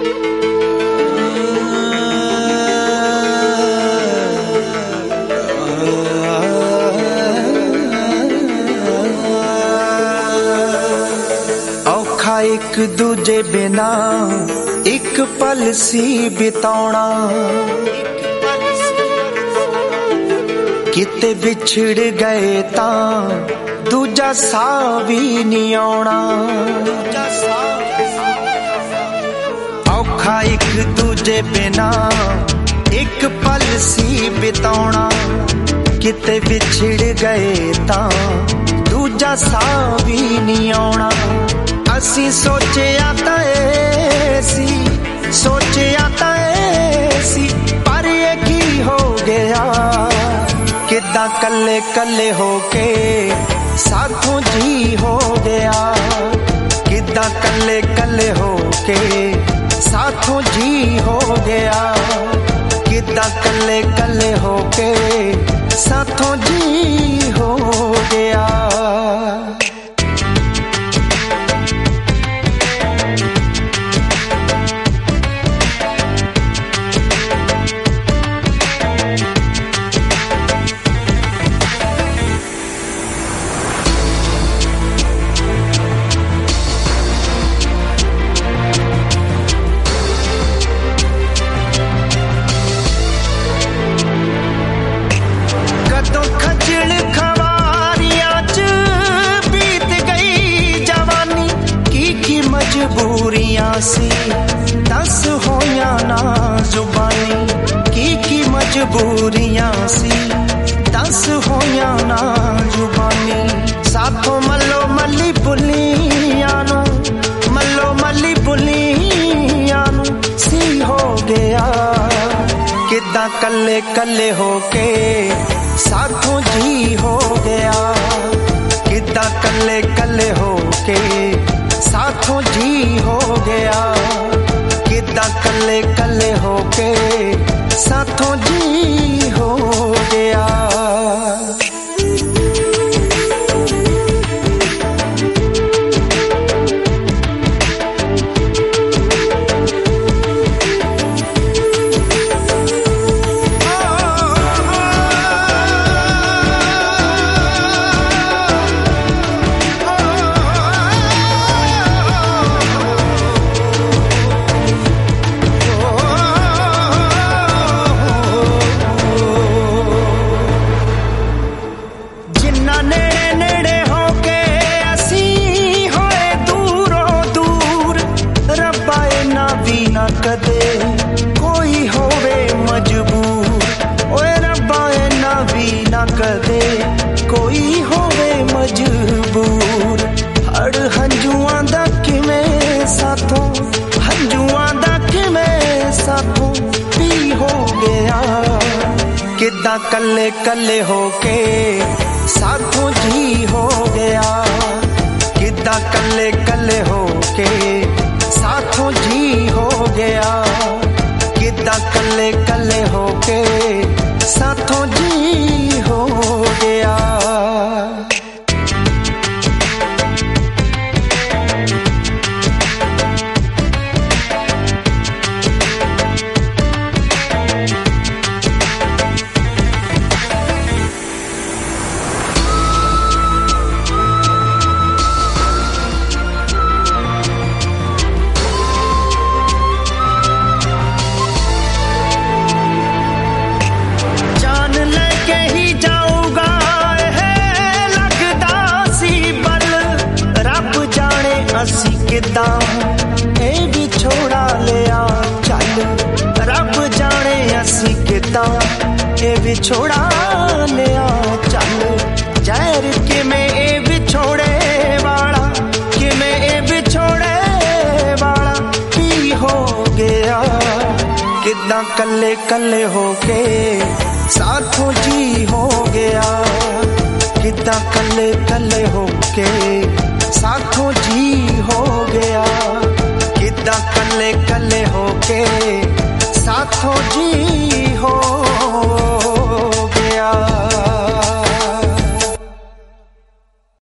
एक दूजे बिना एक पल सी बिताउणा, किते विछड़ गए तां दूजा सा भी नहीं आउणा। औखा एक दूजे बिना एक पल सी बिताउणा, किते विछड़ गए तां दूजा सा भी नहीं आउणा। असी सोचिया तां ऐ सी, सोचिया तां ऐ सी, पर ये की हो गया। किदां कल्ले कल्ले होके साथों जी हो गया। किदां कल्ले कल्ले होके साथों जी हो गया। किदां कल्ले कल्ले होके साथों जी हो गया। मजबूरियां सी दस होया ना जुबानी, की मजबूरियां सी दस होया ना जुबानी। साथों मल्लो मल्ली बुलियां नू, मल्लो मल्ली बुलियां नू सी हो गया। किदां कल्ले कल्ले होके साथों जी हो गया। किदां कल्ले कल्ले होके साथों जी हो गया। किदां कल्ले कल्ले होके साथों जी हो गया। कदे कोई होवे मजबूर, ओए रब्बा ना भी ना कदे कोई होवे मजबूर। हड़ हंजुआं दा किवें साथों, हंजुआं दा किवें साथों भी हो गया। किदां कल्ले कल्ले होके साथों जी हो गया। किदां कल्ले कल्ले होके साथों जी हो गया। किदां कल्ले कल्ले होके साथों जी हो गया। असी किदां ए विछोड़ा लिया चल, रब जाने असी किदां ए विछोड़ा लिया चल। जहर किमें ए विछोड़े वाला, किमें ए विछोड़े वाला भी हो गया। किदां कल्ले कल्ले होके साथों जी हो गया। किदां कल्ले कल्ले होके साथों जी हो गया। किदां कल्ले कल्ले होके साथों जी हो